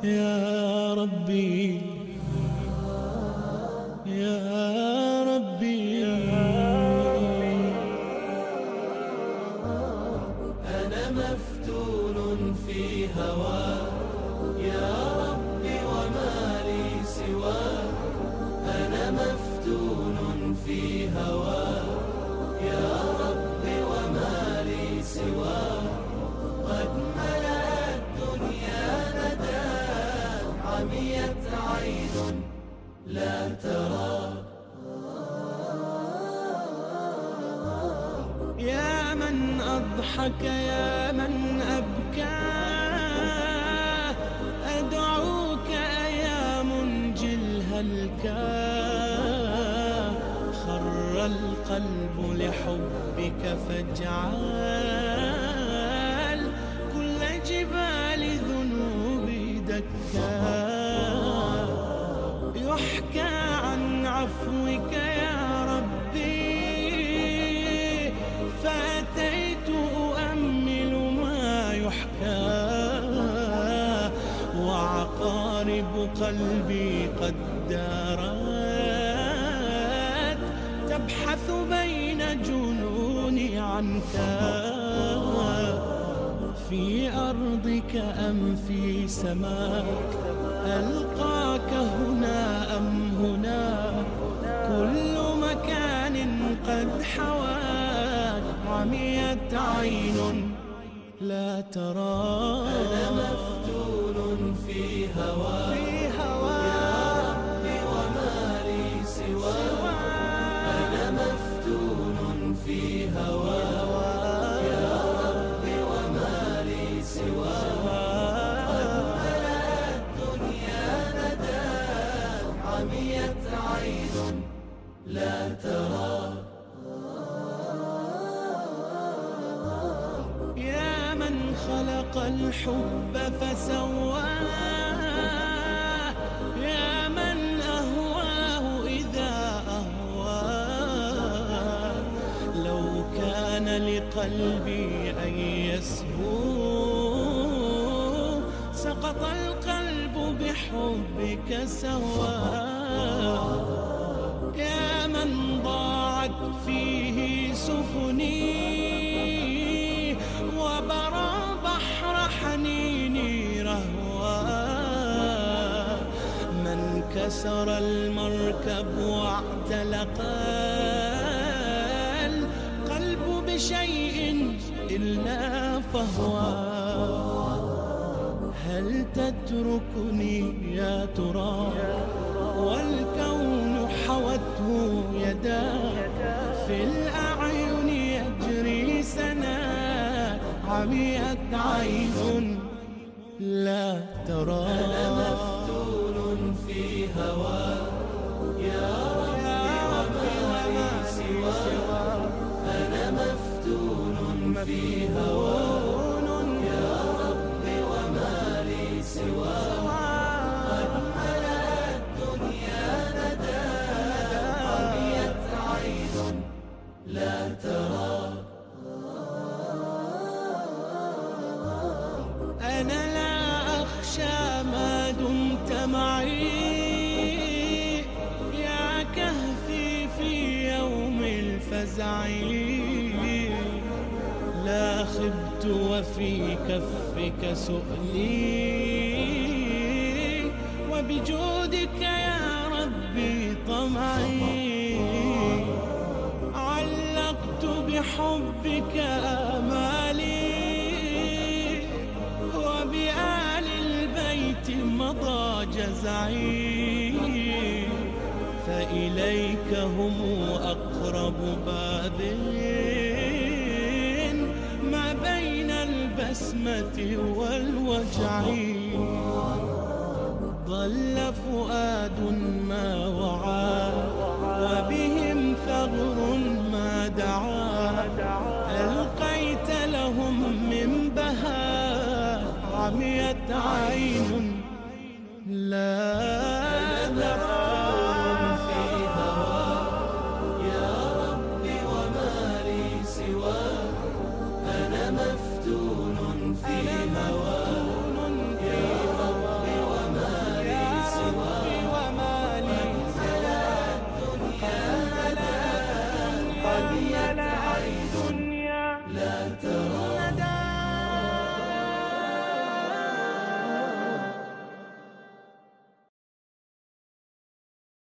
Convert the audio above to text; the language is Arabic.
يا ربي يا ربي، أنا مفتون في هواك يا ربي وما لي سواك. أنا مفتون في هواك يا ربي وما لي سواك. قد ملأت الدنيا ندى، عميت عين لا ترى. يا من أضحك يا من أبكى، أدعوك يا منجي الهلكى. خر القلب لحبك فاجعل كل جبال ذنوبي دكا. يحكى عن عفوك يا ربي، فأتيت أؤمل ما يحكى. وعقارب قلبي قد دارت، تبحث بين جنوني عنك. في أرضك أم في سماك، ألقاك هنا أم هناك. كل مكان قد حواك، عميت عين لا ترى. أنا مفتون في هواك يا ربي وما لي سواك. أنا مفتون في هواك يا ربي وما لي سواك. قد ملأت الدنيا ندى، عميت عين لا ترى. يا من خلق الحب فسواه، يا من أهواه إذا أهواه. لو كان لقلبي أن يسهو، سقط القلب بحبك سواه. يا من ضاعت فيه سفني، وبرى بحر حنيني رهواه. من كسر المركب واعتلق القلب بشيء إلا فهواه. هل تتركني يا ترى، والكون حوته يداك. في الأعين يجري سناك، عميت عين لا ترى. أنا مفتون في هواك يا ربي وما لي سواك. أنا مفتون في هواك يا ربي وما لي سواك. قد ملأت الدنيا ندى، عميت عين لا ترى. أنا لا أخشى ما دمت معي، يا كهفي في يوم الفزع. لا خبت وفي كفك سؤلي، وبجودك يا ربي طمعي. علقت بحبك آمالي، وبآل البيت مضى جزعي. فإليك هم أقرب باب، ما بين البسمة والوجع. ضل فؤاد ما وعى، وبهم ثغر ما دعا. ألقيت لهم من بهاء، عميت عين لا